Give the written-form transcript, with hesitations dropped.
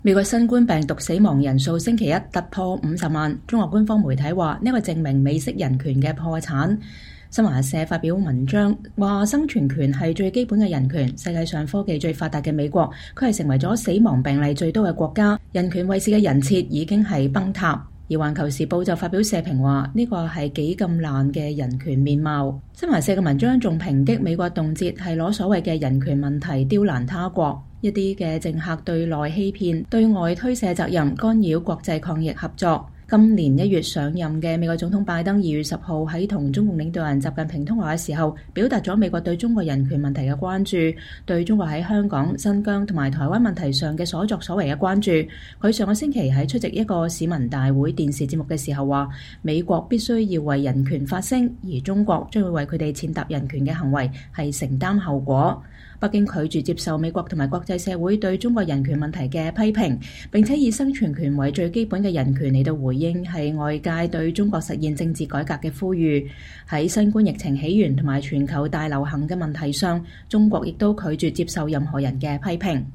美國新冠病毒死亡人數星期一突破50萬，中國官方媒體話呢個證明美式人權嘅破產。新華社發表文章話，生存權係最基本嘅人權。世界上科技最發達嘅美國，佢係成為咗死亡病例最多嘅國家，人權衛士嘅人設已經係崩塌。而環球時報就發表社評話，呢個係幾咁爛嘅人權面貌。新華社嘅文章仲抨擊美國動輒係攞所謂嘅人權問題刁難他國，一啲嘅政客對內欺騙，對外推卸責任，干擾國際抗疫合作。今年1月上任嘅美國總統拜登2月10號喺同中共領導人習近平通話嘅時候，表達咗美國對中國人權問題嘅關注，對中國喺香港、新疆同埋台灣問題上嘅所作所為嘅關注。佢上個星期喺出席一個市民大會電視節目嘅時候話，美國必須要為人權發聲，而中國將會為佢哋踐踏人權嘅行為係承擔後果。北京拒絕接受美國同埋國際社會對中國人權問題嘅批評，並且以生存權為最基本嘅人權嚟到回應係外界對中國實現政治改革嘅呼籲。喺新冠疫情起源同埋全球大流行嘅問題上，中國亦都拒絕接受任何人嘅批評。